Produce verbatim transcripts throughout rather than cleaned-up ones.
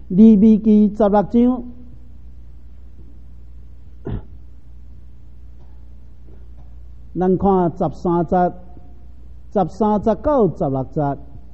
利未記十六章，咱看十三節、十三節到十六節。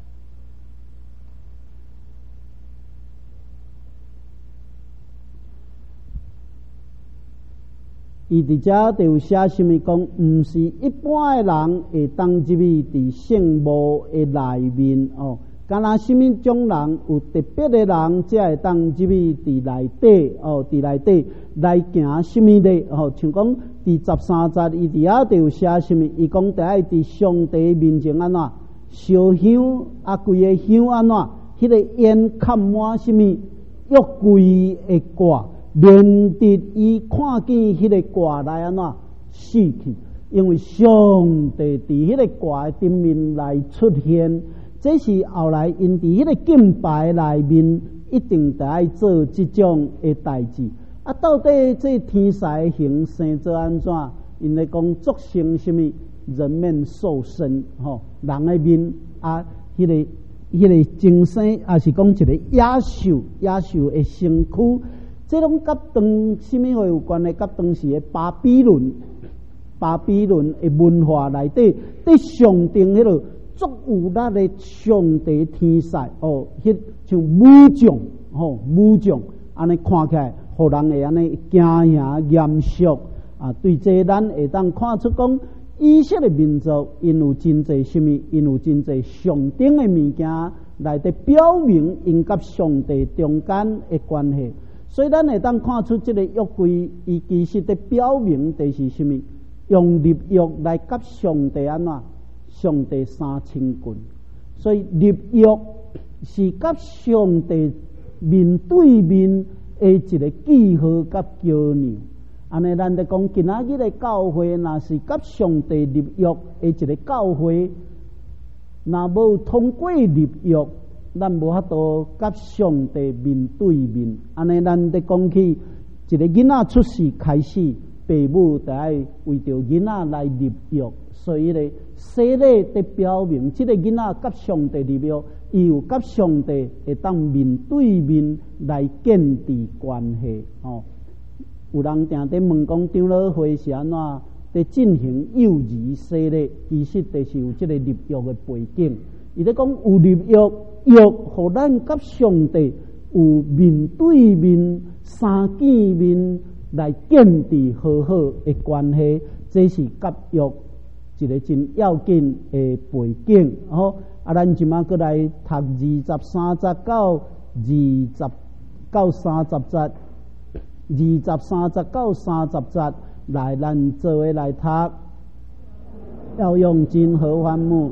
伊伫遮就有写什么讲？毋是一般诶人会当入去伫圣墓诶内面哦。敢若什么种人有特别诶人，才会当入去伫内底哦，伫内底来行什么咧？哦，像讲第十三节，伊伫遐就有写什么？伊讲得爱伫上帝面前安怎烧香啊？规个香安怎？迄个烟盖满什么？约柜诶挂。连得伊看见迄个挂来安怎死去，因为上帝伫迄个挂顶面来出现，这是后来因伫迄个敬拜内面一定得爱做即种诶代志。啊，到底这天使形生做安怎？因咧讲作成什么人面兽身，吼、哦，人诶面啊，迄、那个迄、那个精神，也是讲一个野兽，野兽诶身躯。这种甲当什么话有关的？甲当时的巴比伦、巴比伦的文化内底，伫上定迄落足有力的上帝天使哦，迄像武将吼，武将安尼看起来，互人会安尼惊吓严肃啊。对这咱会当看出讲，以色列民族因有真侪什么？因有真侪上顶的物件来伫表明因甲上帝中间的关系。所以咱会当看出这个约柜，伊其实在表明的是什么？用立约来甲上帝安怎？上帝三亲近，所以立约是甲上帝面对面的一个记号甲交流。安尼，咱在讲今仔日的教会，若是甲上帝立约的一个教会，若无通过立约。咱无法度甲上帝面对面，安尼咱得讲起一个囡仔出世开始，父母就爱为着囡仔来立约，所以咧洗礼得表明，这个囡仔甲上帝立约，伊有甲上帝会当面对面来建立关系哦。有人定在问讲，长老会是安怎在进行幼儿洗礼？其实就是有这个立约的背景。伊咧讲有立约，约互咱甲上帝有面对面、三见面来建立好好的关系，这是甲约一个真要紧的背景。好，啊，咱即马过来读二十三节到二十到三十节，二十三节到三十节，来咱做伙来读，要用金和欢木。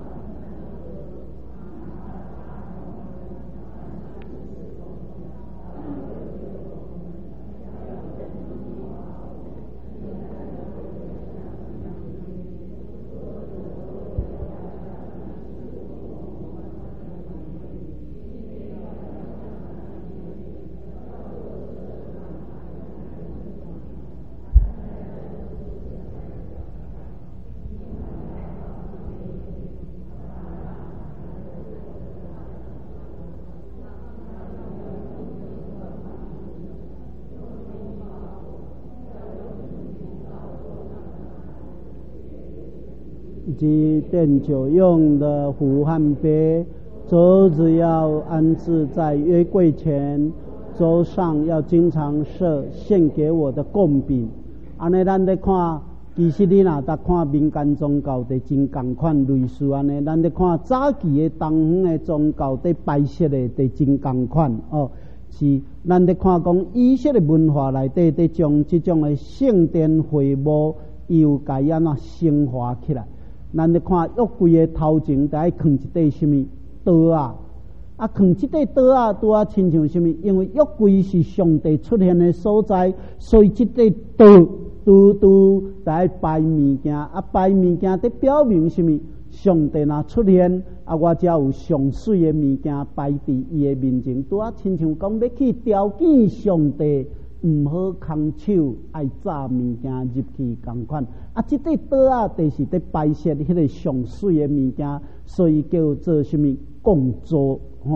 及奠酒用的壶和杯，桌子要安置在约柜前，桌上要经常设献给我的供品。安尼咱咧看，其实你若搭看民间宗教的真共款类似安尼，咱咧看早期的东方的宗教的摆设的的真共款哦。是咱咧看讲以色列文化内底，伫将这种的圣殿会幕，伊有家安怎升华起来。咱咧看约柜的头前，得爱放一块什么刀啊？啊，放一块刀啊，拄啊亲像什么？因为约柜是上帝出现的所在，所以这块刀拄拄得爱摆物件，啊，摆物件得表明什么？上帝若出现，啊，我才有上水的物件摆伫伊的面前，拄啊亲像讲要去条件上帝。毋好空手爱炸物件入去共款，啊！即块刀啊，就是伫摆设迄个上水的物件，所以叫做什么供桌吼。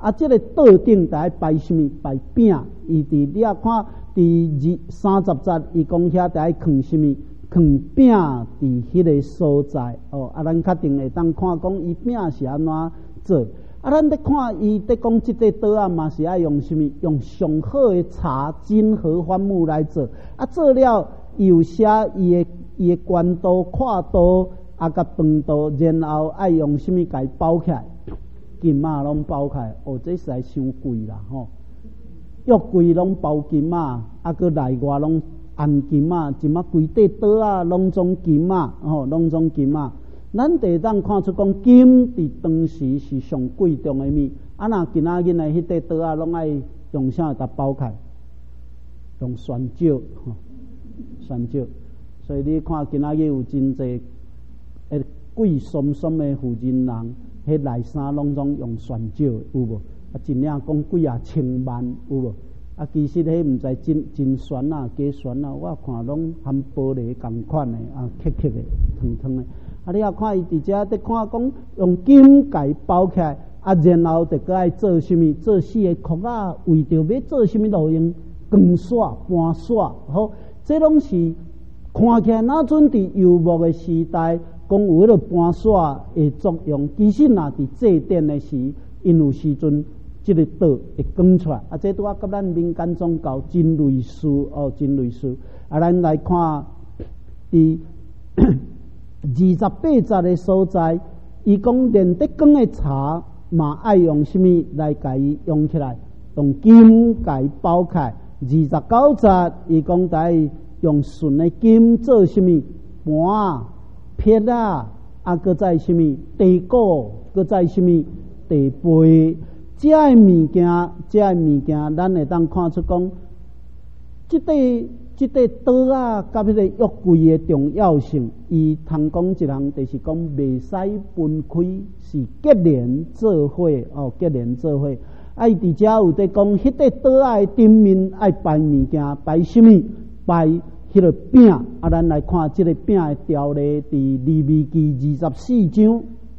啊，这个桌顶在摆什么？摆饼。伊伫你啊看，伫二三十节，伊讲遐在放什么？放饼伫迄个所在。哦，啊，咱确定会当看讲伊饼是安怎做。啊，咱咧看伊咧讲即块桌啊，嘛是爱用什么？用上好的茶金合欢木来做。啊，做了有写伊的伊的宽度、宽度，啊，甲长度，然后爱用什么甲伊包起来？金仔拢包起来，哦，这实在伤贵啦吼！约柜拢包金仔，啊，搁内外拢按金仔，即马规块桌啊，拢总金仔，吼，拢总金仔。咱得当看出讲金伫当时是上贵重的物，啊，若今仔日的迄块桌啊，拢爱用啥甲包起来？用酸椒，吼，酸椒。所以你看今仔日有真济诶贵松松的妇人人，迄内衫拢总用酸椒，有无？啊，真正讲几啊千万，有无？啊，其实迄毋知真真酸啊，假酸啊，我看拢含玻璃共款的，啊，刻刻的，烫烫的。啊，你啊看伊伫遮伫看讲用金甲包起来，啊，然后着搁爱做什么？做四个壳啊，为着要做什么路用？光刷、盘刷，好，这拢是看起来那阵伫游牧的时代，讲有迄个盘刷的作用。其实若伫祭典的时，因有时阵即个道会光出来。啊，这拄啊，甲咱民间宗教真类似哦，真类似。啊，咱来看伫。二十八节的所在，伊讲炼得光的茶嘛爱用什么来甲伊用起来？用金甲伊包起来。二十九节，伊讲在用纯的金做什么？盘、撇啊，啊，搁在什么？地鼓，搁在什么？地杯。这个物件，这个物件，咱会当看出讲，即块。即块桌啊，甲迄个约柜的重要性，伊通讲一项，就是讲袂使分开，是结连做伙哦，结连做伙。啊，伊伫遮有伫讲，迄块桌啊的顶面爱摆物件，摆什么？摆迄个饼。啊，咱来看即个饼的条例，伫利未记二十四章，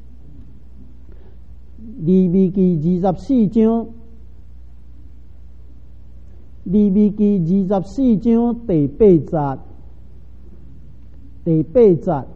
利未记二十四章。利未记二十四章第八节，第八节，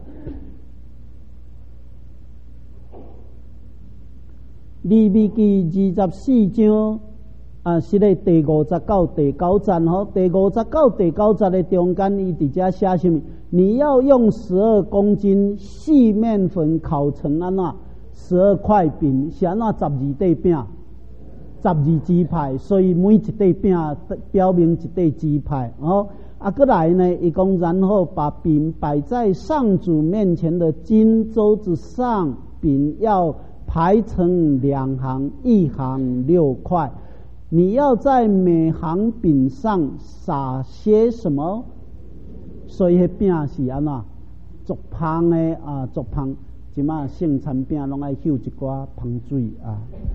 利未记二十四章啊，是咧第五十九、第九节吼。第五十九、第九节的中间，伊伫遮写什么？你要用十二公斤细面粉烤成安怎？十二块饼，是安怎？十二块饼。十二支派，所以每一块饼表明一块支派哦。啊，过来呢，伊讲，然后把饼摆在上主面前的金桌子上，饼要排成两行，一行六块。你要在每行饼上撒些什么？所以迄饼是安怎？足香的啊，足香。即马圣餐饼拢爱摳一寡香水啊。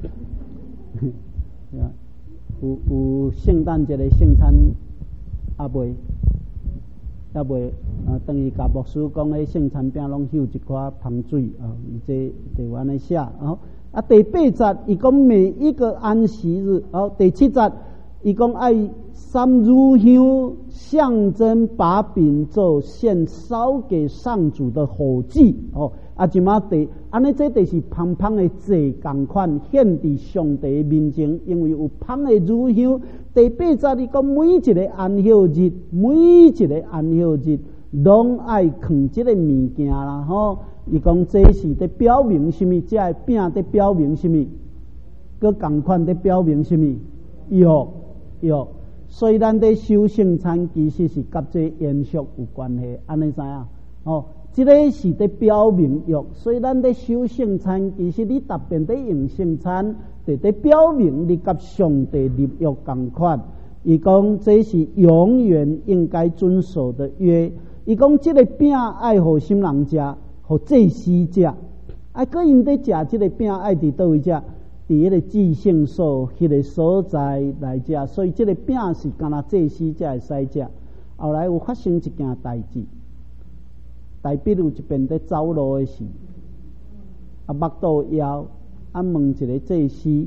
有有圣诞节的圣餐啊未，啊未啊，等于甲牧师讲迄圣餐饼拢摳一寡香水啊，伊这台湾的写哦。啊，第八节伊讲每一个安息日，哦，第七节伊讲爱三炷香，象征把饼做献烧给上主的火祭哦。啊，即马第安尼，这就是香香的祭共款，献伫上帝面前，因为有香的乳香。第八节你讲每一个安息日，每一个安息日，拢爱藏即个物件啦吼。伊讲这是伫表明什么？这饼伫表明什么？佮共款伫表明什么？药药。所以咱伫修圣餐，其实是甲这延续有关系，安尼知影？哦。这个是在表明约，所以咱在修圣餐，其实你特别在用圣餐，就在表明你甲上帝立约同款。伊讲这是永远应该遵守的约。伊讲这个饼爱互什么人食？互祭司食。啊，个因在食这个饼爱伫倒位食？伫迄个祭圣所迄个所在来食。所以这个饼是干那祭司才会使食。后来有发生一件代志。代表有一边在走路的时，啊，目肚枵，啊，问一个祭司，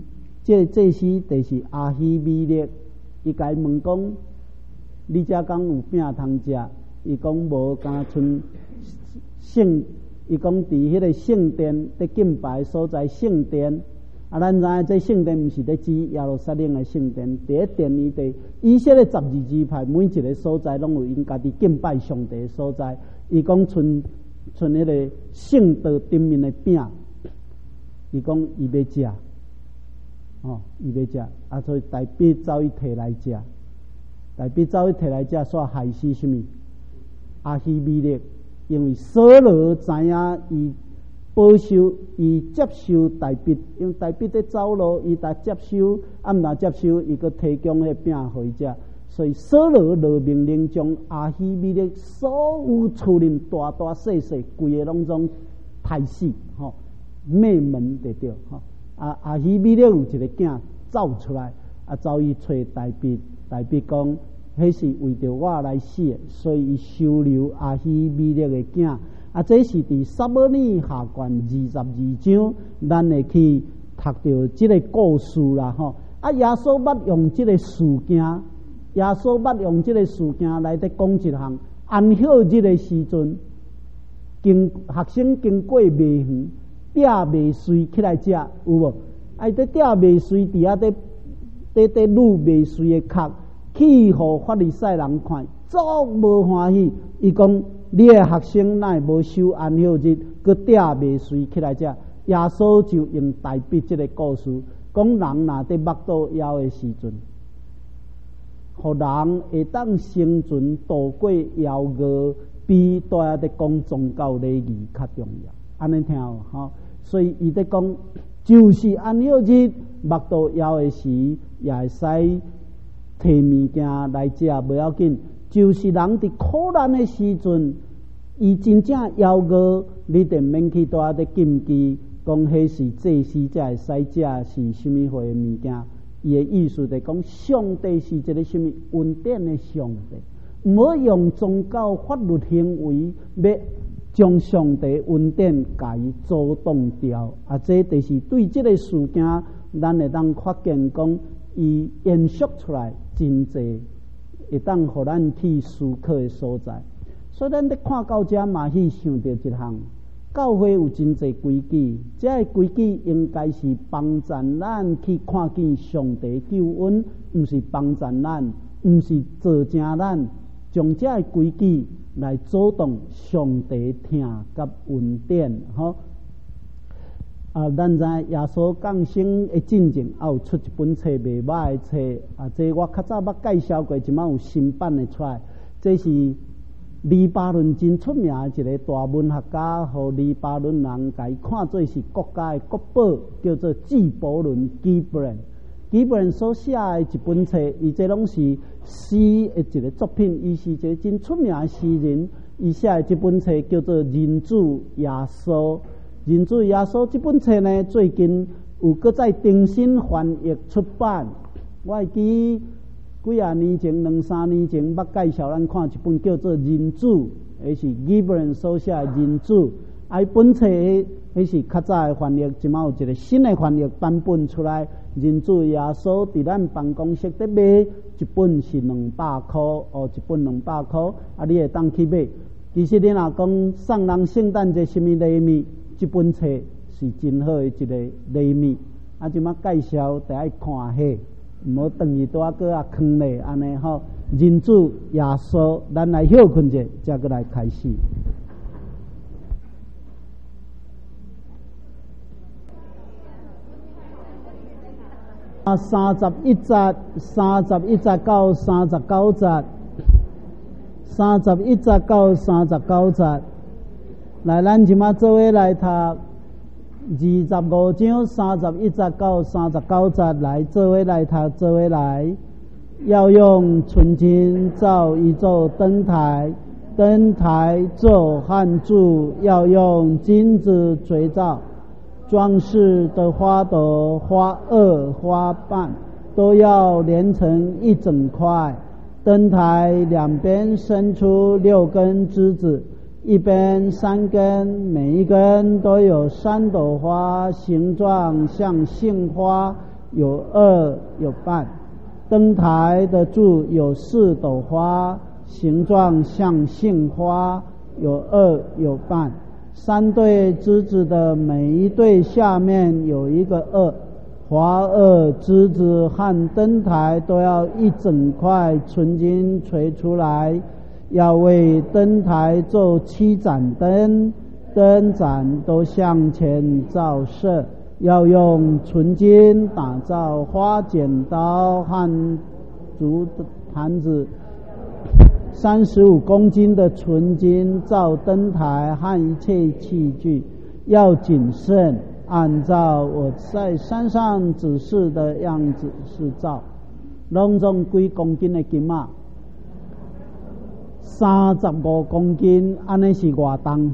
这个祭司就是阿希米勒，伊甲伊问讲：你遮讲有饼通食？伊讲无，敢剩圣。伊讲伫迄个圣殿伫敬拜所在圣殿。啊，咱知影这圣殿毋是咧指耶路撒冷的圣殿，伫迄殿里底，以色列十二支派每一个所在拢有因家己敬拜上帝的所在。伊讲剩剩迄个圣道顶面的饼，伊讲伊要食，哦，伊要食，啊，所以大必走去摕来食，大必走去摕来食，煞害死什么？阿希米勒，因为扫罗知影伊。保守，伊接受大笔，因为大笔在走路，伊才接受，啊毋若接受，伊个提供迄饼互伊食，所以扫罗落命令将阿希米勒所有厝人大大细细规个拢总杀死，吼，灭门得着，吼。啊，阿希米勒有一个囝走出来，啊走去找大笔，大笔讲，迄是为着我来死的，所以伊收留阿希米勒的囝。啊，这是伫撒母耳下卷二十二章，咱会去读到即个故事啦，吼。啊，耶稣捌用即个事件，耶稣捌用即个事件来得讲一项。安息日的时阵，经学生经过卖园，摘麦穗起来食，有无？啊，伫摘麦穗伫遐伫伫伫撸麦穗的壳，去互法利赛人看，足无欢喜。伊讲。你的学生哪会无守安息日，佮摘麦穗起来食？耶稣就用大笔这个故事，讲人若伫目倒枵的时阵，互人会当生存度过枵饿，比大家伫讲宗教礼仪较重要。安尼听有吼，所以伊伫讲，就是安息日目倒枵的时，也会使摕物件来食，无要紧。就是人伫苦难的时阵，伊真正枵饿，你就免去多伫禁忌，讲迄是祭司才会使食是虾米货的物件。伊的意思就讲，上帝是一个虾米恩典的上帝，唔好用宗教法律行为要将上帝恩典甲伊阻挡掉。啊，这就是对这个事件，咱会当发现讲，伊延续出来真济。会当互咱去思考的所在，所以咱咧看到这嘛去想到一项，教会有真侪规矩，这个规矩应该是帮助咱去看见上帝救恩，毋是帮助咱，毋是做正咱，将这个规矩来阻挡上帝听甲恩典，吼。啊，咱知耶稣降生的进程，也有出一本册袂歹的册。啊，这我较早捌介绍过，即摆有新版的出来。这是黎巴嫩真出名的一个大文学家，和黎巴嫩人甲伊看做是国家的国宝，叫做纪伯伦 （Gibran）。Gibran 所写的一本册，伊这拢是诗的一个作品。伊是一个真出名的诗人，伊写的这本册叫做《人子耶稣》。人子耶稣这本册呢，最近有搁再重新翻译出版。我会记几啊年前、两三年前，捌介绍咱看一本叫做《人子》，迄是 Gibran 所写的《人子》。啊，本册迄是较早的翻译，即马有一个新的翻译版本出来。人子耶稣伫咱办公室伫卖，一本是两百块，哦，一本两百块，啊，你会当去买。其实你若讲送人圣诞节什么礼物？这本册是真好的一个礼物，啊，即马介绍得爱看下，唔好等于多个啊坑咧，安尼吼。人子耶稣，咱来休困者，再过来开始。啊，三十一节，三十一节到三十九节，三十一节到三十九节。来，咱即马做伙来读二十五章三十一节到三十九节，来做伙来读，做伙来。要用纯金造一座灯台，灯台做汉柱，要用金子锤造。装饰的花朵、花萼、花瓣都要连成一整块。灯台两边伸出六根枝子。一边三根，每一根都有三朵花，形状像杏花， 有二有半。灯台的柱有四朵花，形状像杏花，有二有半。三对枝子的每一对下面有一个二，华二枝子和灯台都要一整块纯金锤出来，要为灯台做七盏灯，灯盏都向前照射，要用纯金打造花剪刀和竹坛子。三十五公斤的纯金造灯台和一切器具，要谨慎，按照我在山上指示的样子是造。拢总几公斤的金啊？三十五公斤，安尼是偌重？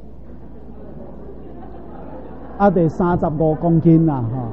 啊，得三十五公斤啦，哈！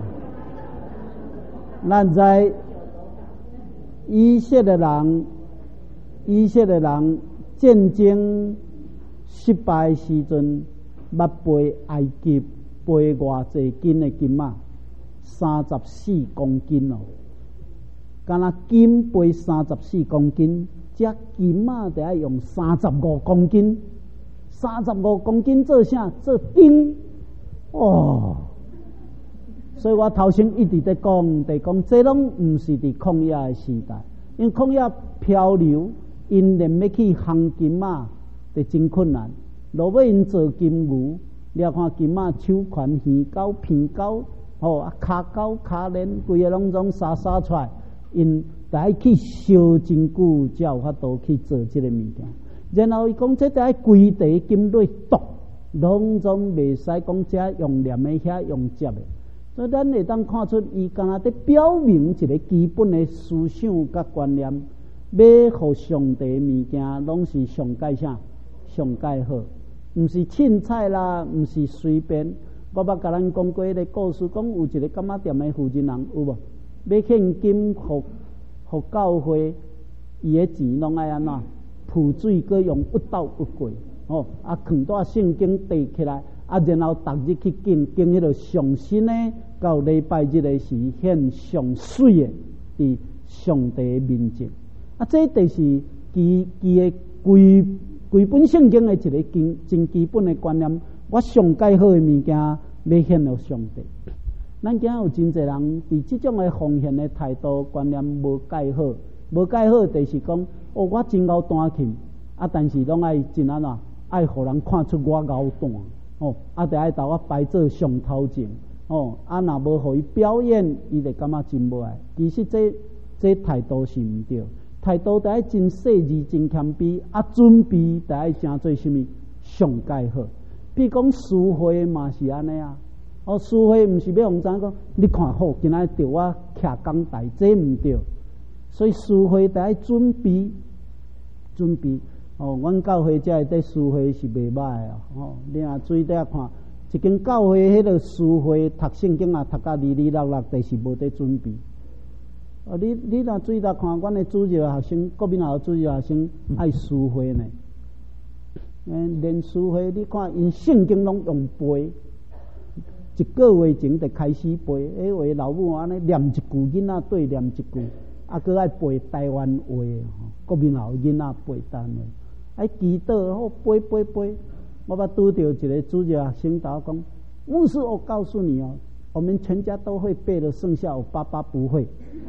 咱在以色列人。以色列人战争失败时阵，捌背埃及背偌济斤的金啊？三十四公斤哦！敢若金背三十四公斤，这金啊得要用三十五公斤，三十五公斤做啥？做钉哦！所以我头先一直在讲，在讲，这拢唔是伫抗亚的时代，因为抗亚漂流。因连要去烘金啊，就真困难。落尾因做金牛，你看金啊手环、耳钩、片钩，吼啊骹钩、骹链，规个拢总沙沙出来。因得爱去烧真久，才有法度去做这个物件。然后伊讲，这得爱规地金类剁，拢总袂使讲这用念的遐用接的。所以咱会当看出，伊敢若在表明一个基本的思想甲观念。要互上帝物件，拢是上界啥？上界好，毋是凊彩啦，毋是随便。我捌甲咱讲过一个故事，讲有一个柑仔店的负责人有无？要献金互互教会，伊的钱拢爱安怎？铺水搁用一斗一过，哦，啊，藏带圣经缀起来，啊，然后逐日去敬敬迄个上新的，到礼拜日的是献上水的，伫上帝面前。啊，这就是基基的规规本圣经的一个真真基本的观念。我上介好的物件要献给上帝。咱今有真侪人伫这种的奉献的态度观念无介好，无介好就是讲，哦，我真够单勤，啊，但是拢爱真安怎，爱互人看出我够单，哦，啊，得爱甲我摆做上头前，哦，啊，若无互伊表演，伊就感觉真无爱。其实这这态度是毋对。态度得爱真细致、真谦卑，啊，准备得爱成做什么上介好。比如讲诗会嘛是安尼啊，哦，诗会毋是要用怎讲？你看好，今仔着我徛讲台，这毋对。所以诗会得爱准备，准备。哦，阮教会遮的诗会是袂歹哦。哦，你若注意底下看，一间教会迄个诗会读圣经啊，读甲哩哩落落，就是无得准备。哦，你你若注意来看，阮的主日学生，国民学主日学生爱诗会呢。嗯，连诗会，你看因圣经拢用背，一个月前就开始背。迄位老母安尼念一句，囡仔对念一句，啊，搁爱背台湾话，国民学囡仔背台湾话，爱祈祷好背背背。我捌拄着一个主日学生导讲，牧师，我告诉你哦。我们全家都会背的，剩下我爸爸不会。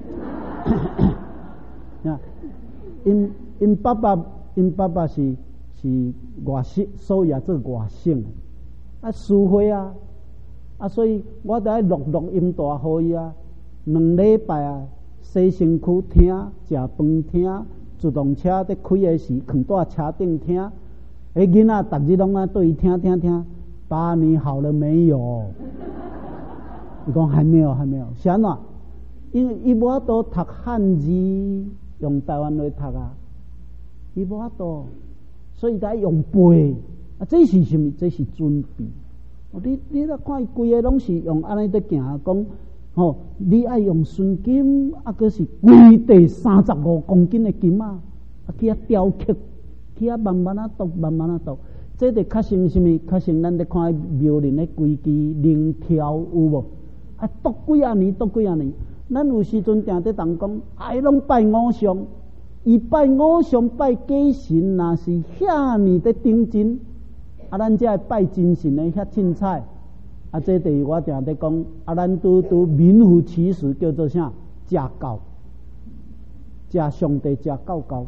啊，因因爸爸因爸爸是是外省，所以也做外省啊，诗会啊，啊，所以我得爱录录音带互伊啊，两礼拜啊，洗身躯听，食饭听，自动车在开的时，扛在车顶听，迄囡仔逐日拢啊对伊听听听，爸，你好了没有？伊讲还没有，还没有。是安怎？因为伊无法度读汉字，用台湾话读啊，伊无法度，所以得用背啊。这是什么？这是准备。哦，你你来看，规个拢是用安尼在行，讲哦，你爱用纯金，啊，佫是规地三十五公斤的金啊，啊，去遐雕刻，去遐慢慢啊读，慢慢啊读。这得较像什么？较像咱咧看庙里咧规矩灵条有无？ 啊，读几啊年，读几啊年。咱有时阵定在当讲，哎，拢拜偶像，伊拜偶像拜假神，若是遐尼的顶真，啊，咱才拜真神的遐凊彩。啊，这第一我定在讲，啊，咱拄拄名副其实叫做啥？假教，假上帝，假教教，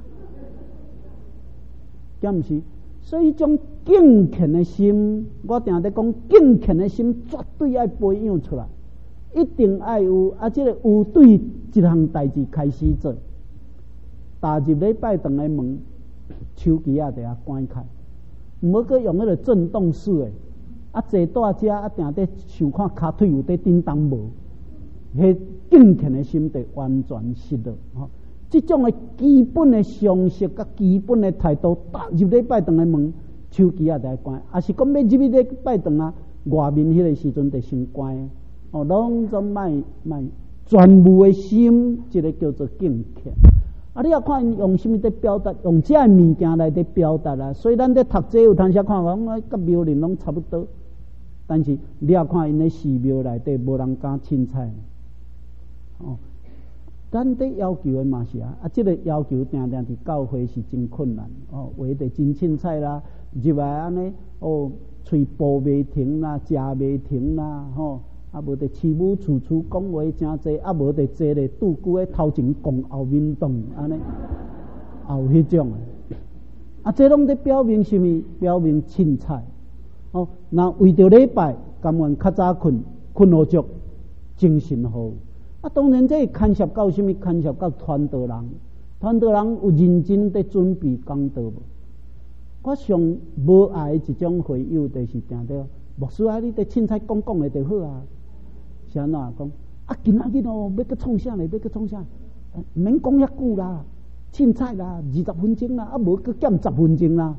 敢毋是？所以，种敬虔的心，我定在讲，敬虔的心绝对要培养出来，一定要有。啊，这个有对一项代志开始做，踏入礼拜堂的门，手机啊，得啊关开，唔好搁用迄个震动式的。啊，坐大遮啊，定得想看骹腿有得叮当无，迄敬虔的心得完全失落。吼，这种的基本的常识甲基本的态度，踏入礼拜堂的门，手机啊得关，啊是讲要入去礼拜堂啊，外面迄个时阵得先关。哦，拢总卖卖全部的心，这个叫做敬虔。啊，你也看因用什么在表达，用这物件来在表达啦。所以咱在读这有通时看讲，甲庙里拢差不多。但是你也看因咧寺庙内底无人敢凊彩。哦，咱得要求的嘛是啊，啊，这个要求定定伫教会是真困难。哦，话得真凊彩啦，入来安尼哦，喙步袂停啦，食袂停啦，吼。啊，无得饲母处处讲话真济，啊，无得坐咧拄久诶头前讲后面动安尼，后迄种诶。啊，这拢在表明什么？表明凊彩。哦，那为着礼拜，甘愿较早困，困好足，精神好。啊，当然这牵涉到什么？牵涉到传道人，传道人有认真在准备讲道无？我上无爱一种会友，就是定着牧师啊，你得凊彩讲讲的就好啊。是安怎讲？啊，今仔日哦，要去创啥咧？要去创啥？唔免讲遐久啦，凊彩啦，二十分钟啦，啊，无去减十分钟啦。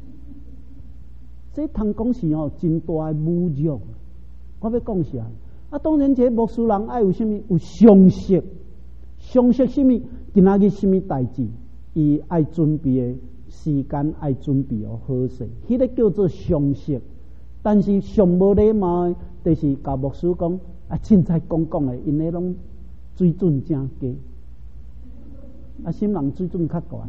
这通讲是哦，真大的侮辱。我要讲啥？啊，当然，这牧师人爱有什么？有常识，常识什么？今仔日什么代志？伊爱准备的时间，爱准备哦好势，迄个叫做常识。但是上无礼貌的，就是甲牧师讲啊，凊彩讲讲的，因咧拢水准真低，啊，心人水准较悬。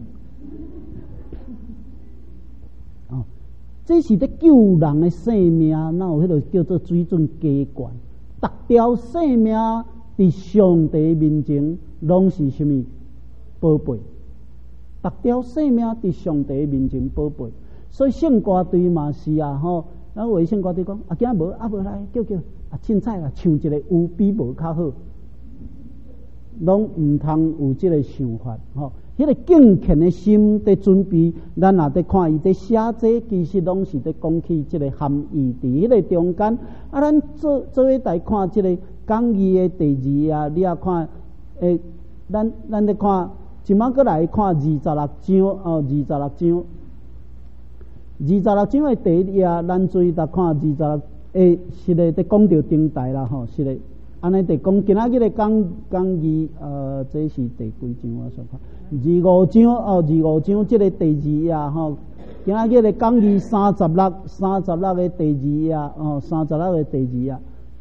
哦，这是咧救人的性命，哪有迄个叫做水准低悬？逐条性命伫上帝面前，拢是什么宝贝？逐条性命伫上帝面前宝贝，所以圣歌队嘛是啊，吼。咱有圣歌队讲，啊，今仔无啊无来叫叫啊，凊彩啦，唱一个有比无较好，拢毋通有即个想法，吼。迄个敬虔的心在准备，咱也在看伊在写这，其实拢是在讲起即个含义伫迄个中间。啊，咱做做伙来看即个讲义的第二啊，你也看，诶，咱咱在看，今仔过来看二十六章哦，二十六章。二十六章的第一页，咱注意来看二十六，诶，是咧在讲到顶台啦，吼，是咧，安尼在讲今仔日的讲讲义，呃，这是第几章我所看？二五章哦，二五章这个第二页吼，今仔日的讲义三十六，三十六的第二页哦，三十六的第二页，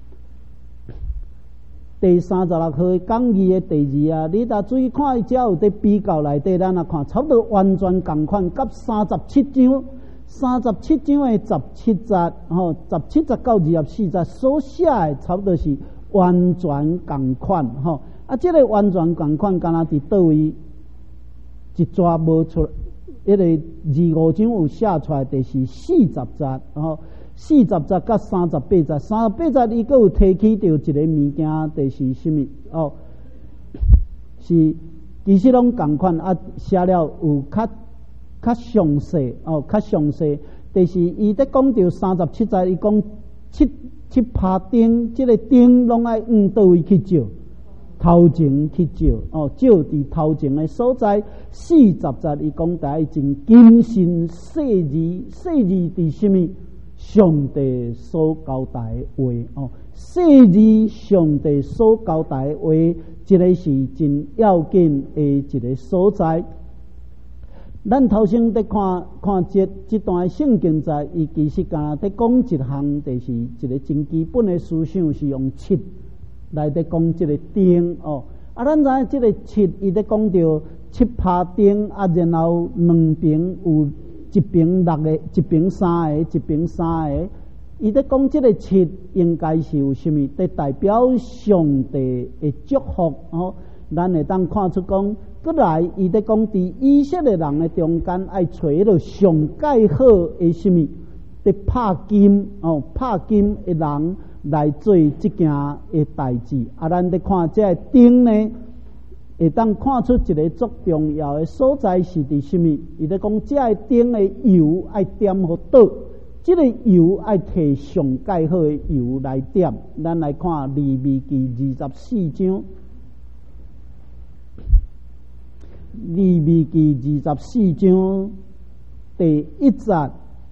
第三十六号的讲义的第二页，你若注意看，只有在比较内底，咱啊看，差不多完全共款，甲三十七章。三十七章的十七节，吼，十七节到二十四节所写的，差不多是完全共款，吼。啊，这个完全共款，敢若伫倒位一抓无出，迄个二五章有写出来，就是四十节，吼，四十节甲三十八节，三十八节伊阁有提起到一个物件，就是什么？哦，是其实拢共款，啊，写了有较。较详细哦，较详细，就是伊在讲到三十七节，伊讲七七拍钉，即、这个钉拢爱往倒位去照，头前去照哦，照伫头前的所在。四十节伊讲第一真谨慎细字，细字伫什么？上帝所交代的话哦，细字上帝所交代的话，这个是真要紧的一个所在。 咱头先在看看这这段圣经在，伊其实敢若在讲一项，就是一个真基本的思想，是用七来在讲这个钉哦。啊，咱知影这个七，伊在讲到七拍钉啊，然后两边有一边六个，一边三个，一边三个。伊在讲这个七，应该是有啥物？在代表上帝的祝福哦。咱会当看出讲。过来，伊在讲伫以色列人的中间，爱找迄个上介好的什么，伫拍金哦，拍金的人来做即件的代志。啊，咱伫看这个钉呢，会当看出一个足重要的所在是伫什么？伊在讲这个钉的油爱点互倒，这个油爱摕上介好的油来点。咱来看利未记二十四章。利未记二十四章第一节，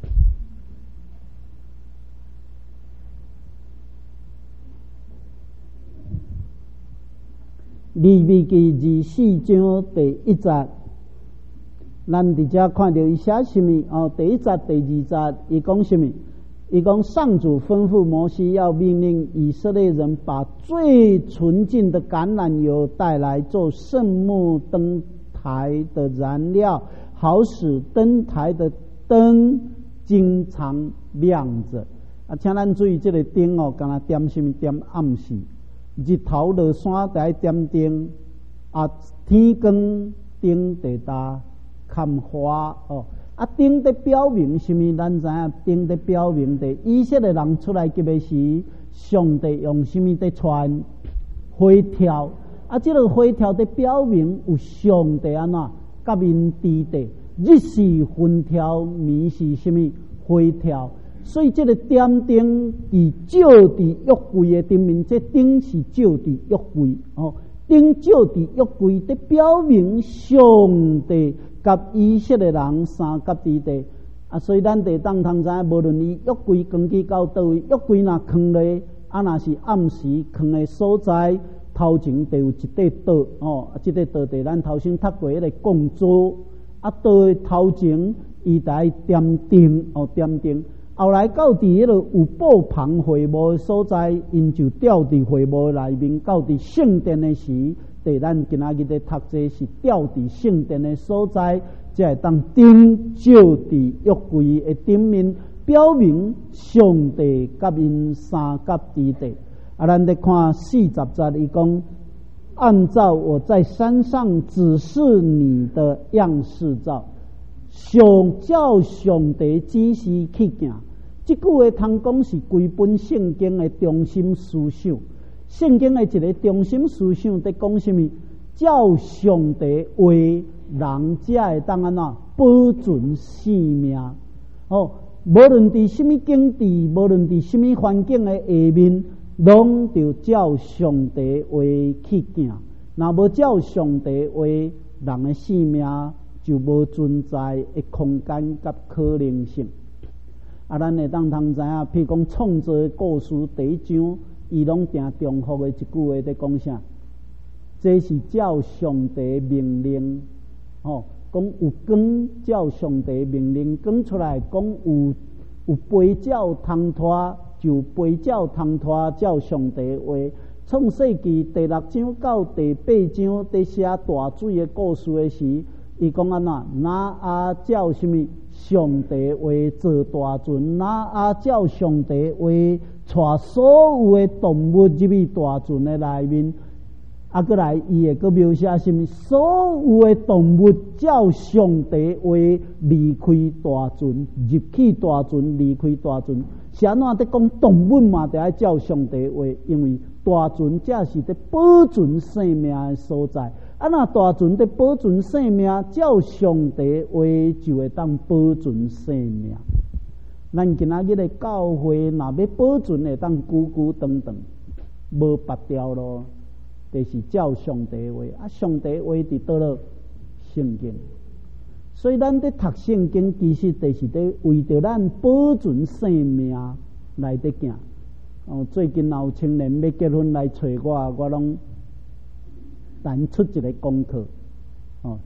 利未记二十四章第一节，咱伫遮看到伊写什么？哦，第一节、第二节，伊讲什么？伊讲上主吩咐摩西要命令以色列人把最纯净的橄榄油带来做圣木灯台的燃料，好使灯台的灯经常亮着。啊，请咱注意这个灯哦，敢若点什么？点暗时，日头落山就爱点灯，啊，天光灯就打看花哦。啊，灯在表明什么？咱知影，灯在表明的以色列人出来集的时，上帝用什么在传火条？啊，这个火条在表明有上帝安怎甲因伫地，日是分条，暝是什么火条？所以这个点灯伫照伫约柜的顶面，这灯是照伫约柜哦，灯照伫约柜，在表明上帝甲以色列人三甲伫地。啊，所以咱得当通知，无论伊约柜扛去到倒位，约柜若扛咧，啊，若是暗时扛的所在。头前就有一块刀哦，啊，这块刀在咱头先读过迄个供桌，啊，刀的头前伊在点灯哦，点灯。后来到伫迄个有布棚会幕的所在，因就吊伫会幕内面。到伫圣殿的时，对咱今仔日的读这是吊伫圣殿的所在，才会当灯照伫约柜的顶面，表明上帝甲因三甲伫地。啊，咱在看四十节，伊讲按照我在山上指示你的样式照，上照上帝指示去行。这句话通讲是规本圣经的中心思想。圣经的一个中心思想在讲什么？照上帝话，人才会当安怎保存性命。哦，无论伫什么境地，无论伫什么环境的下面。拢着照上帝话去行，若无照上帝话，人的性命就无存在的空间甲可能性。啊，咱会当通知影，譬如讲创造的故事第一章，伊拢定重复的一句话在讲啥？这是照上帝命令，哦，讲有光照上帝命令讲出来，讲有有飞鸟通拖。就背照通拖照上帝话，创世纪第六章到第八章在写大水的故事的时，伊讲安怎？哪啊照什么上帝话做大船？哪啊照上帝话带所有的动物入去大船的内面？啊，过来伊会个描写什么？所有的动物照上帝话离开大船，入去大船，离开大船。是安怎在讲动物嘛？得爱照上帝话，因为大船才是在保存生命的所在。啊，那大船在保存生命，照上帝话就会当保存生命。咱今仔日的教会，若要保存，会当久久长长，无别条咯。就是照上帝话，啊，上帝话伫倒落圣经。所以咱在读圣经，其实就是在为着咱保存生命来得行。哦，最近有青年要结婚来找我，我拢咱出一个功课。哦，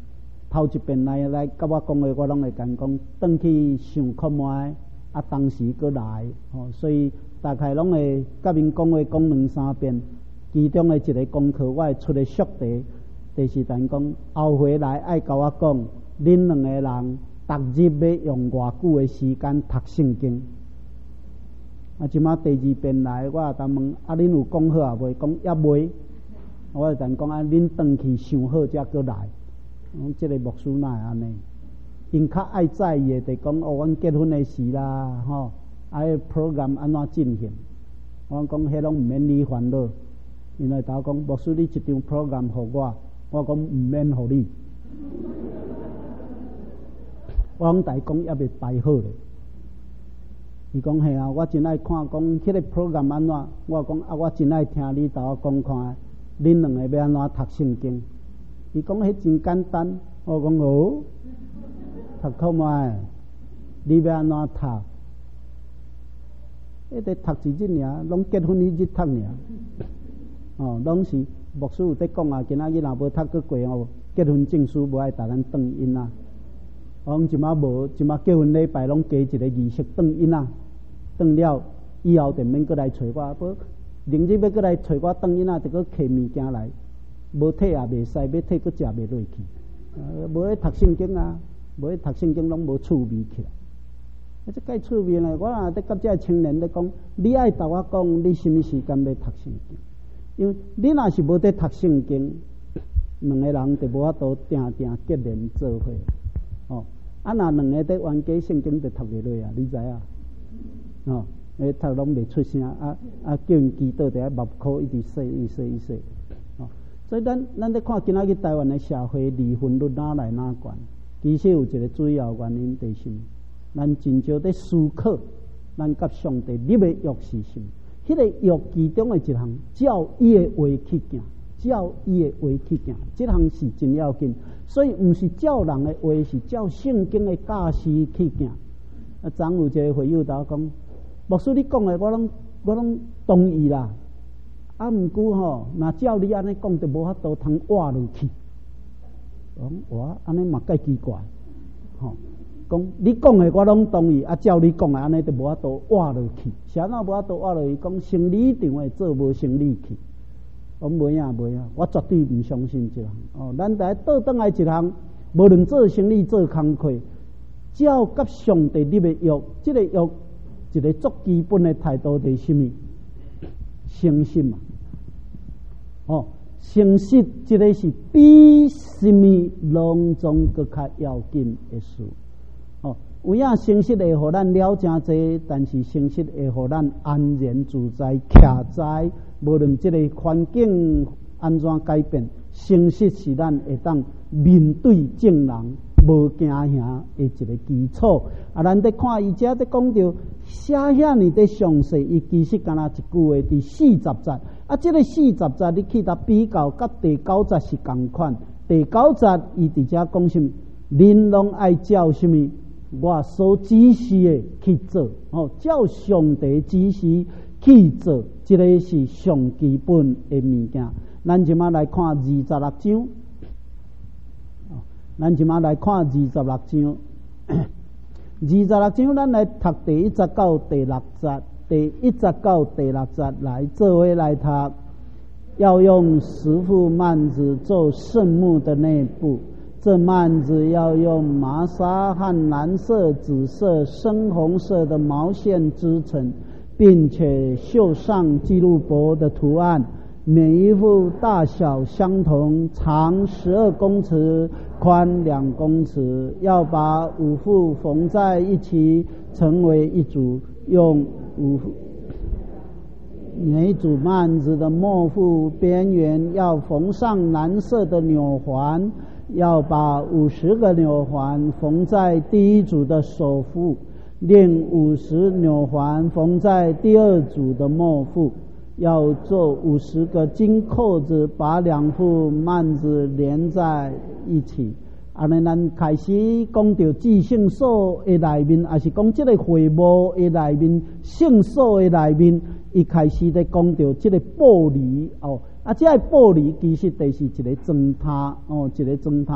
头一遍来来甲我讲话，我拢会甲讲，转去想看卖，啊，当时搁来，哦，所以大概拢会甲恁讲话讲两三遍。其中的一个功课，我会出个宿题，就是等讲后回来爱甲我讲，恁两个人逐日要用偌久的时间读圣经。啊，即马第二遍来，我也当问啊，恁有讲好啊未？讲也未。我就等讲啊，恁转去想好才搁来。讲即个牧师哪会安尼？因较爱在意的，就讲哦，阮结婚的事啦，吼，啊，迄 program 安怎进行？我讲迄拢毋免你烦恼。因为头讲牧师，你一张 program 互我，我讲毋免互你。我讲大讲也未排好咧。伊讲嘿啊，我真爱看讲迄个 program 安怎？我讲啊，我真爱听你甲我讲看，恁两个要安怎读圣经？伊讲迄真简单。我讲哦，读看卖，你要安怎读？迄个读一日尔，拢结婚迄日读尔。哦，拢是牧师有在讲啊，今仔日若无读过过哦，结婚证书无爱带咱转印啊。我讲即马无，即马结婚礼拜拢加一个仪式转印啊，转了以后就免过来找我，无明日要过来找我转印啊，就搁摕物件来，无体也袂使，要体搁食袂落去。呃，无去读圣经啊，无去读圣经拢无趣味起来。啊，这介趣味呢，我若伫甲这青年咧讲，你爱甲我讲，你什么时间要读圣经？因为你若是无在读圣经，两个人就无法度定定结连做伙。哦，啊，若两个在冤家圣经就读袂落啊，你知啊？哦，诶，读拢袂出声，啊啊，叫因祈祷伫遐目眶一直洗一洗一洗。哦，所以咱咱咧看今仔日台湾的社会离婚率哪来哪悬？其实有一个主要原因就是，咱真少在思考，咱甲上帝立的约是什么？迄个约其中的一项，照伊的话去行，照伊的话去行，这项是真要紧。所以毋是照人的话，是照圣经的教示去行。啊，昨有一个会友甲我讲，牧师你讲的我拢我拢同意啦。啊，毋过吼，若照你安尼讲，就无法度通活落去。讲我安尼嘛介奇怪，吼。讲你讲的我拢同意，啊，照你讲的安尼就无法度活落去。啥哪无法度活落去？讲生理场会做无生理去。我袂影袂影，我绝对唔相信这项。哦，咱在倒转来一项，无论做生理做工课，照甲上帝立的约，这个约一个最基本的态度就是什么？诚信嘛。哦，诚实这个是比什么拢总搁较要紧的事。哦，有影诚实会互咱了真济，但是诚实会互咱安然自在徛在，无论这个环境安怎改变，诚实是咱会当面对众人无惊吓的一个基础。啊，咱在看伊遮在讲到写遐尼的详细，伊其实敢若一句话伫四十节。啊，这个四十节你去甲比较，甲第九节是共款。第九节伊伫遮讲什么？恁拢爱照什么？我所指示的去做，哦，照上帝指示去做，这个是上基本的物件。咱即马来看二十六章，哦，咱即马来看二十六章，二十六章咱来读第一节到第六节，第一节到第六节来做伙来读，要用十副幔子做圣幕的内部。这幔子要用麻纱和蓝色、紫色、深红色的毛线织成，并且绣上基路伯的图案。每一副大小相同，长十二公尺，宽两公尺。要把五副缝在一起，成为一组。用五副每一组幔子的末副边缘要缝上蓝色的纽环。要把五十个纽环缝在第一组的首副，另五十纽环缝在第二组的末副。要做五十个金扣子，把两副幔子连在一起。安尼，咱开始讲到至圣所的内面，还是讲这个会幕的内面、圣所的内面，伊开始在讲到这个玻璃哦。啊，这个玻璃其实就是一个砖塔哦，一个砖塔。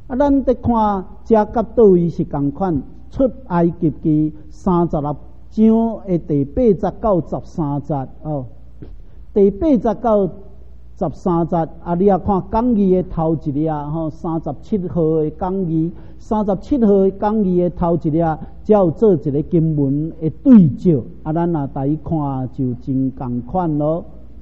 啊，咱伫看遮甲倒位是共款，出埃及记三十六章的第八节到十三节哦。第八节到十三节啊，你啊看讲义的头一页吼，三十七号的讲义，三十七号的讲义的头一页，才有做一个经文的对照啊。咱啊大家看就真共款咯。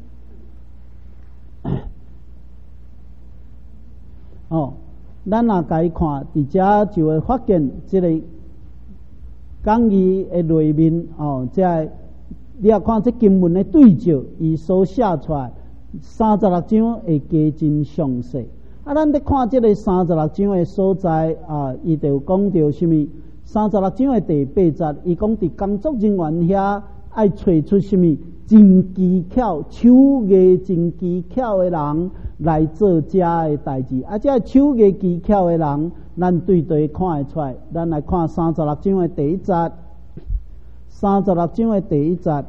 哦，咱啊家看，伫遮就会发现即个讲义的内面哦，即个你啊看这经文的对照，伊所写出来三十六章会加真详细。啊，咱咧看即个三十六章的所在啊，伊就讲到什么？三十六章的第八节，伊讲伫工作人员遐爱找出什么真技巧、手艺真技巧的人来做遮的代志。啊，这手艺技巧的人，咱对对看会出来。咱来看三十六章的第一节，三十六章的第一节。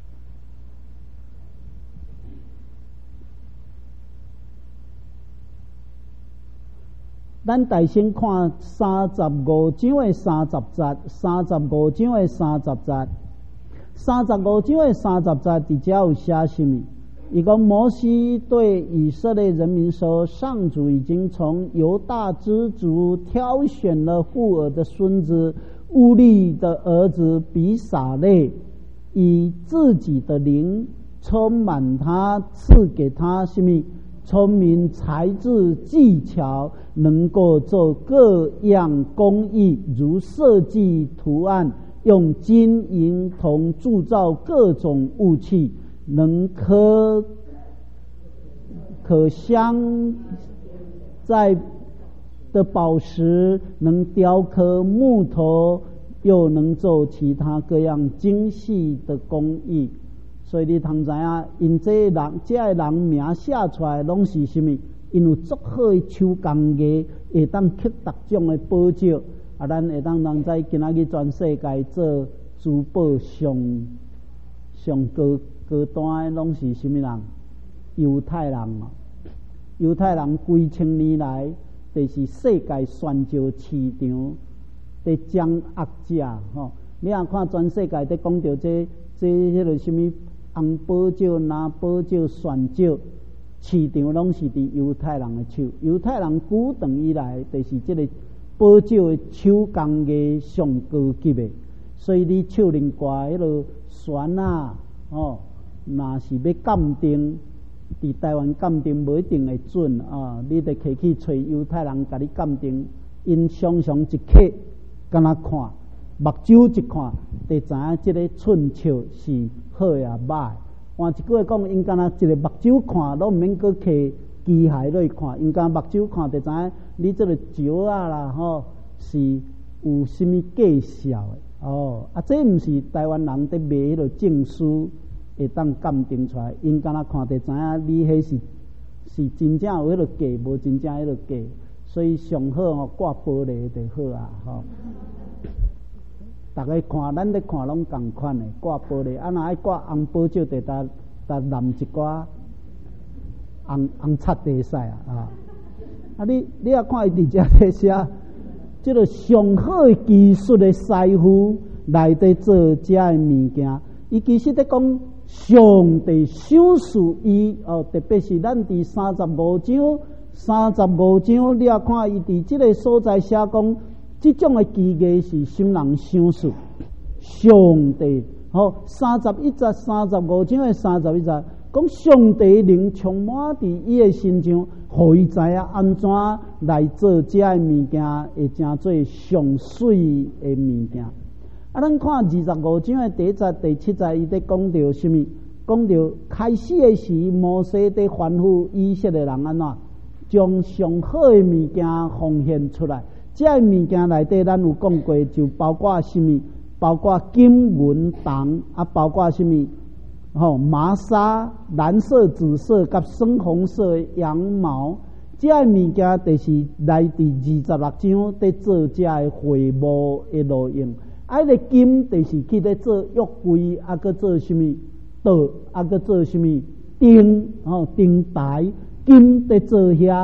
咱大先看三十五章的三十节，三十五章的三十节，三十五章的三十节，伫遮有写什么？伊讲摩西对以色列人民说：“上主已经从犹大支族挑选了户尔的孙子乌利的儿子比撒列，以自己的灵充满他，赐给他什么？聪明、才智、技巧，能够做各样工艺，如设计图案，用金银铜铸造各种物器，能可可镶在的宝石，能雕刻木头，又能做其他各样精细的工艺。”所以你通知影，因这人这个人名写出来，拢是什么？因有足好的手工艺，会当吸各种的宝石。啊，咱会当人知今仔日全世界做珠宝上上高高端的，拢是什么人？犹太人哦。犹太人几千年来，就是世界宣召市场在掌握者吼。你若看全世界在讲到这这迄个什么？红宝石、拿宝石、选石，市场拢是伫犹太人的手。犹太人久长以来，就是这个宝石的手工艺上高级的。所以你手能挂迄落旋啊，哦，若是要鉴定，伫台湾鉴定无一定会准啊。你得摕去找犹太人甲你鉴定，因常常一刻敢若看。目睭一看，就知影这个寸尺是好也歹。换一句话讲，因敢若一个目睭看，拢毋免搁摕机械落去看，因敢目睭看就知影你这个石啊啦吼是有什么介绍的哦。啊，这毋是台湾人在卖迄个证书会当鉴定出来，因敢若看就知影你迄是是真正有迄个价，无真正迄个价。所以上好吼挂玻璃就好啊吼。大家看，咱咧看拢共款的挂玻璃，啊，若爱挂红宝石，就得得淋一寡红红擦地使啊啊！啊，你你啊看伊伫遮咧写，即个上好的技术的师傅来伫做遮的物件，伊其实咧讲上帝赏识伊哦，特别是咱伫三十五章，三十五章你啊看伊伫即个所在写讲。这种的技艺是心人赏识，上帝好三十一节、三十五章的三十一节，讲上帝灵充满伫伊的心上，互伊知影安怎来做这的物件，会成做上水的物件。啊，咱看二十五章的第一节、第七节，伊在讲到什么？讲到开始的时，摩西在吩咐以色列人安怎将上好的物件奉献出来。这物件内底，咱有讲过，就包括什么？包括金银铜啊，包括什么？吼、哦，麻纱、蓝色、紫色甲深红色的羊毛，这物件就是来自二十六章在做这个会幕的路用。啊，个金就是去咧做约柜，啊，搁做什么道，啊，搁做什么钉，吼、哦，钉台，金在做遐。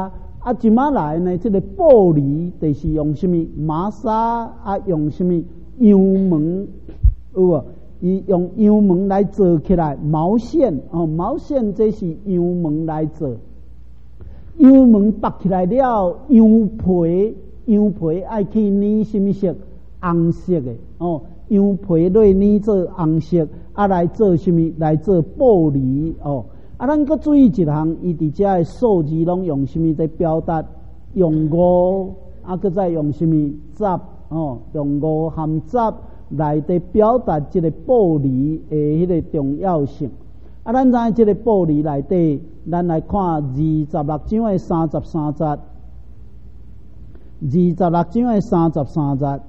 啊，即马来呢，这个布犁就是用什么麻纱啊，用什么羊毛有无？伊用羊毛来做起来，毛线哦，毛线这是羊毛来做。羊毛拔起来了，羊皮羊皮爱去染什么色？红色的哦，羊皮来染做红色，啊来做什么？来做布犁哦。啊，咱搁注意一项，伊伫遮的数字拢用什么在表达？用五，啊，搁再用什么十哦？用五含十来伫表达即个布犁的迄个重要性。啊，咱知即个布犁内底，咱来看二十六章的三十三节，二十六章的三十三节。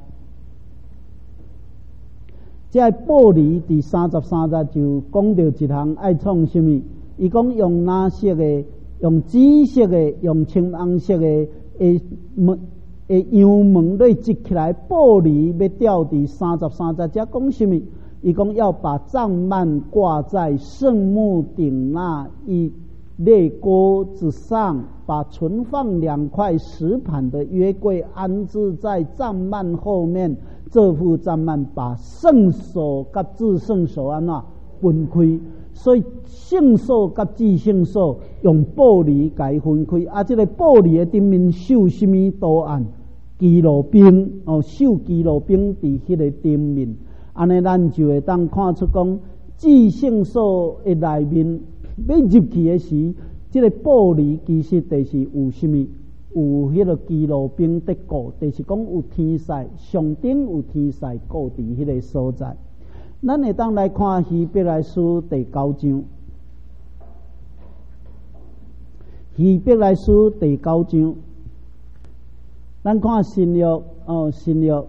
即个布犁伫三十三节就讲到一项爱创什么？伊讲用蓝色的、用紫色的、用青红色的诶毛诶羊毛来织起来，布犁要吊伫三十三节，则讲什么？伊讲要把帐幔挂在圣幕顶那一列锅之上，把存放两块石盘的约柜安置在帐幔后面。这副帐幔把圣所甲至圣所安怎分开？所以圣所甲至圣所用布犁甲伊分开，啊，这个布犁的顶面绣什么图案？基路兵哦，绣基路兵伫迄个顶面，安尼咱就会当看出讲，至圣所的内面要入去的时，这个布犁其实就是有什么？有迄个基路兵在顾，就是讲有天使，上顶有天使顾伫迄个所在。咱会当来看希伯来书第九章，希伯来书第九章，咱看新约哦，新约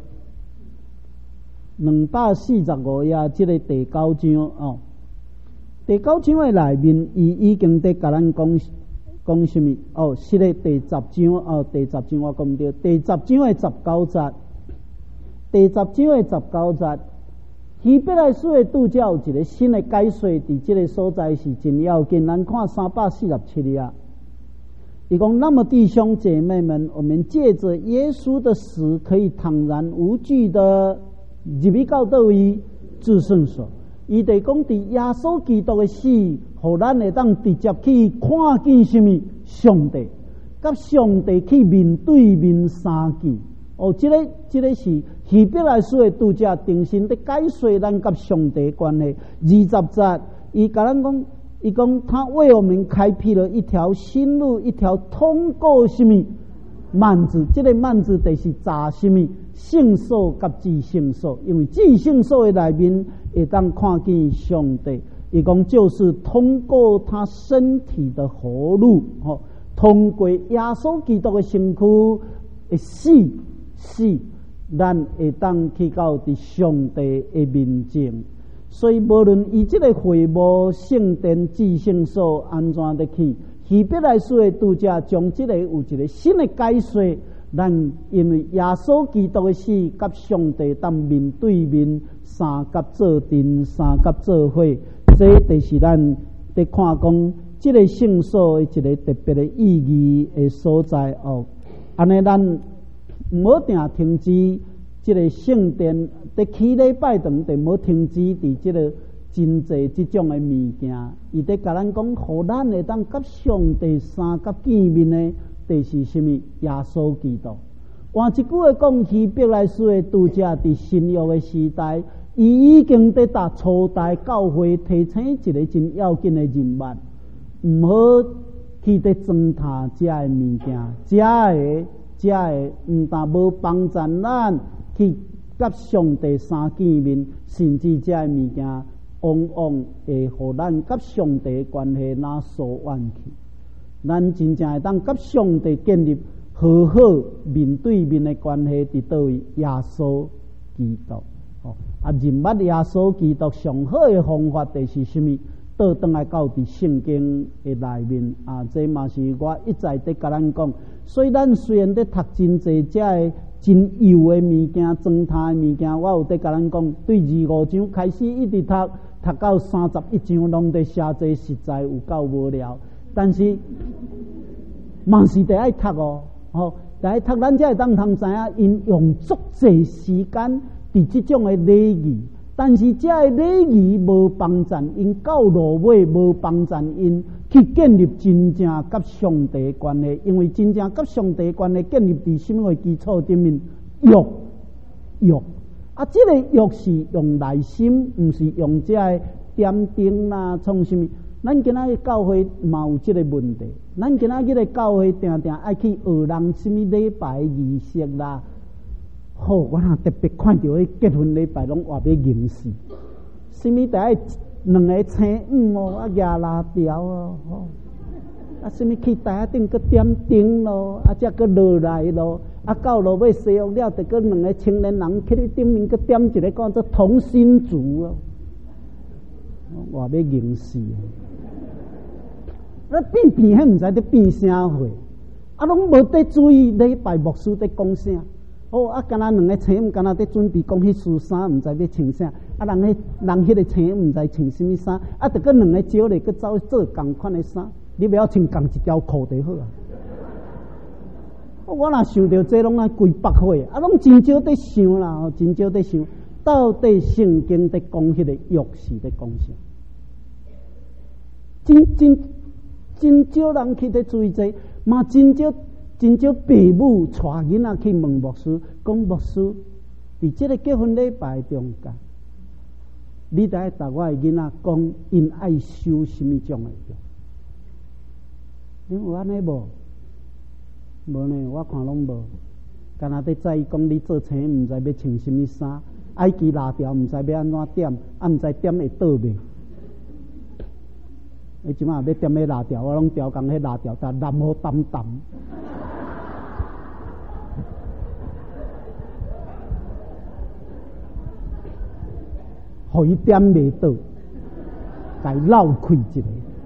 两百四十五页，即个第九章哦，第九章的内面，伊已经在甲咱讲讲什么？哦，是咧第十章哦，第十章我讲唔对，第十章的十九节，第十章的十九节。希伯来书的拄则有一个新的解说，伫这个所在是真要紧。咱看三百四十七页，伊讲：那么弟兄姐妹们，我们借着耶稣的死，可以坦然无惧的入去到倒位至圣所。伊就讲伫耶稣基督的死，互咱会当直接去看见什么上帝，甲上帝去面对面相见。哦，这个这个是希伯来书的读者重新的解说咱甲上帝关系。二十节，伊甲咱讲，伊讲他为我们开辟了一条新路，一条通过什么幔子？这个幔子就是查什么圣所甲至圣所，因为至圣所的内面会当看见上帝。伊讲就是通过他身体的活路，哦，通过耶稣基督的身躯的死。是，咱会当去到伫上帝的面前，所以无论伊即个会幕、圣殿、至圣所安怎得去，希伯来书的读者将即个有一个新的解说。咱因为耶稣基督的死，甲上帝当面对面，三甲做阵，三甲做伙，这就是咱伫看讲即个圣所的一个特别的意义的所在哦。安尼咱。唔好定停止这个圣殿，在起礼拜堂，就唔好停止伫这个真济这种的物件。伊在甲咱讲，互咱会当甲上帝三甲见面的，就是什么？耶稣基督。换一句话讲，希伯来书的读者伫新约的时代，伊已经在达初代教会提醒一个真要紧的任务，唔好去在糟蹋这的物件，这的。这会毋但无帮助咱去甲上帝三见面，甚至这物件往往会互咱甲上帝关系哪疏远去。咱真正会当甲上帝建立好好面对面的关系，伫倒位？耶稣基督。哦，啊，认捌耶稣基督上好的方法就是什么？倒转来到伫圣经的内面啊，这嘛是我一再在甲咱讲。所以咱虽然在读真济这个真幼的物件、脏摊的物件，我有在甲咱讲，对二五章开始一直读，读到三十一章，拢在写这实在有够无聊。但是嘛是得爱读哦，吼，得爱读，咱才会当通知影，因用足济时间伫即种诶礼仪，但是这个礼仪无帮助因到落尾，无帮助因去建立真正甲上帝关系，因为真正甲上帝关系建立伫什么基础顶面？约约啊，这个约是用内心，毋是用这个点灯啦，创什么？咱今仔日教会嘛有这个问题，咱今仔日的教会定定爱去学人什么礼拜仪式啦。好，我若特别看到迄结婚礼拜拢话要凝视，什么第一两个青五哦，啊牙拉条哦，吼，啊什么去台顶个点灯咯，啊则个落来咯，啊到落尾西用了，得个两个青年人去你顶面个点一个讲做同心烛哦，话要凝视。那变变迄毋知伫变啥货，啊，拢无得注意礼拜牧师伫讲啥。哦，啊，敢若两个青午，敢若伫准备讲迄束衫，毋知要穿啥。啊，人迄人迄个青午毋知穿什么衫，啊，得个两个招咧，去走做共款的衫。你不要穿共一条裤就好啊。我若想到这拢啊规百岁，啊，拢真少伫想啦，哦，真少伫想，到底圣经伫讲迄个约是伫讲啥？真真。真少人去伫注意这，嘛真少真少父母带囡仔去问牧师，讲牧师，伫这个结婚礼拜中间，你得爱带我的囡仔讲，因爱修什么种的约？你有安尼无？无呢，我看拢无。干那伫在意讲你做青，毋知要穿什么衫，爱记拉条，毋知要安怎点，啊毋知点会倒面。你即马要点迄辣条，我拢调工迄辣条，但蓝好淡淡，互伊点袂倒，该绕开一个。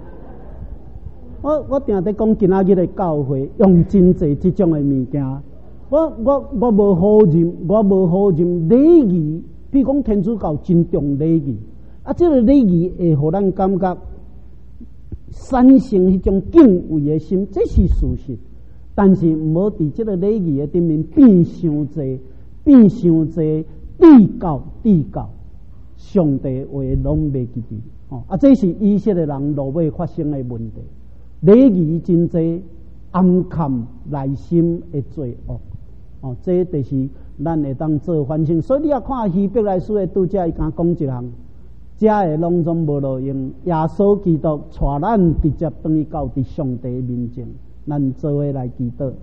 我我定伫讲今仔日的教会用真济即种的物件，我我我无好认，我无好认礼仪，比如讲天主教真重礼仪，啊，这个礼仪会互咱感觉。产生迄种敬畏的心，这是事实。但是毋好伫即个礼仪的顶面变伤济，变伤济地教地教，上帝话拢袂记住。哦，啊，这是以色列人落尾发生的问题。礼仪真济，暗藏内心的罪恶。哦，这就是咱会当做反省。所以你要看希伯来书的拄则，伊敢讲一项。这个拢总无路用，耶稣基督带咱直接等于到伫上帝面前，咱做伙来祈祷。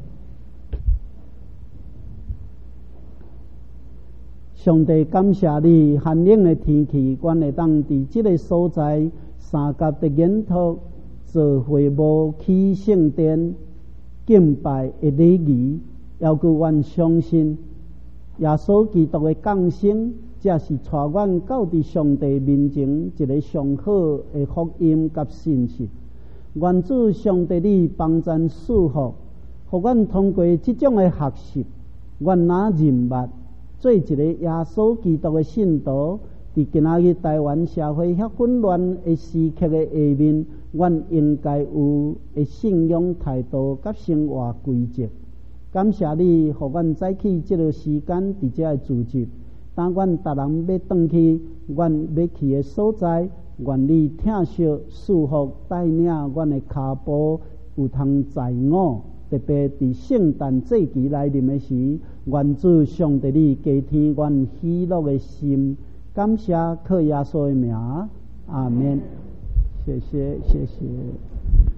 上帝感谢你，寒冷的天气，阮会当伫即个所在三甲的沿途做会务起圣殿敬拜的礼仪，要求阮相信耶稣基督的降生。这是带阮到伫上帝面前一个上好的福音甲信息。愿主上帝你帮咱赐福，互阮通过即种的学习，愿拿认捌做一个耶稣基督的信徒。伫今仔日台湾社会遐混乱的时刻的下面，阮应该有的信仰态度甲生活规则。感谢你，互阮早起即个时间伫遮组织。当阮逐人要转去阮要去的所在，愿你听惜祝福带领阮的脚步有通在我，特别伫圣诞节期来临的时，愿主上帝你加添阮喜乐的心。感谢靠耶稣的名，阿们。谢谢，谢谢。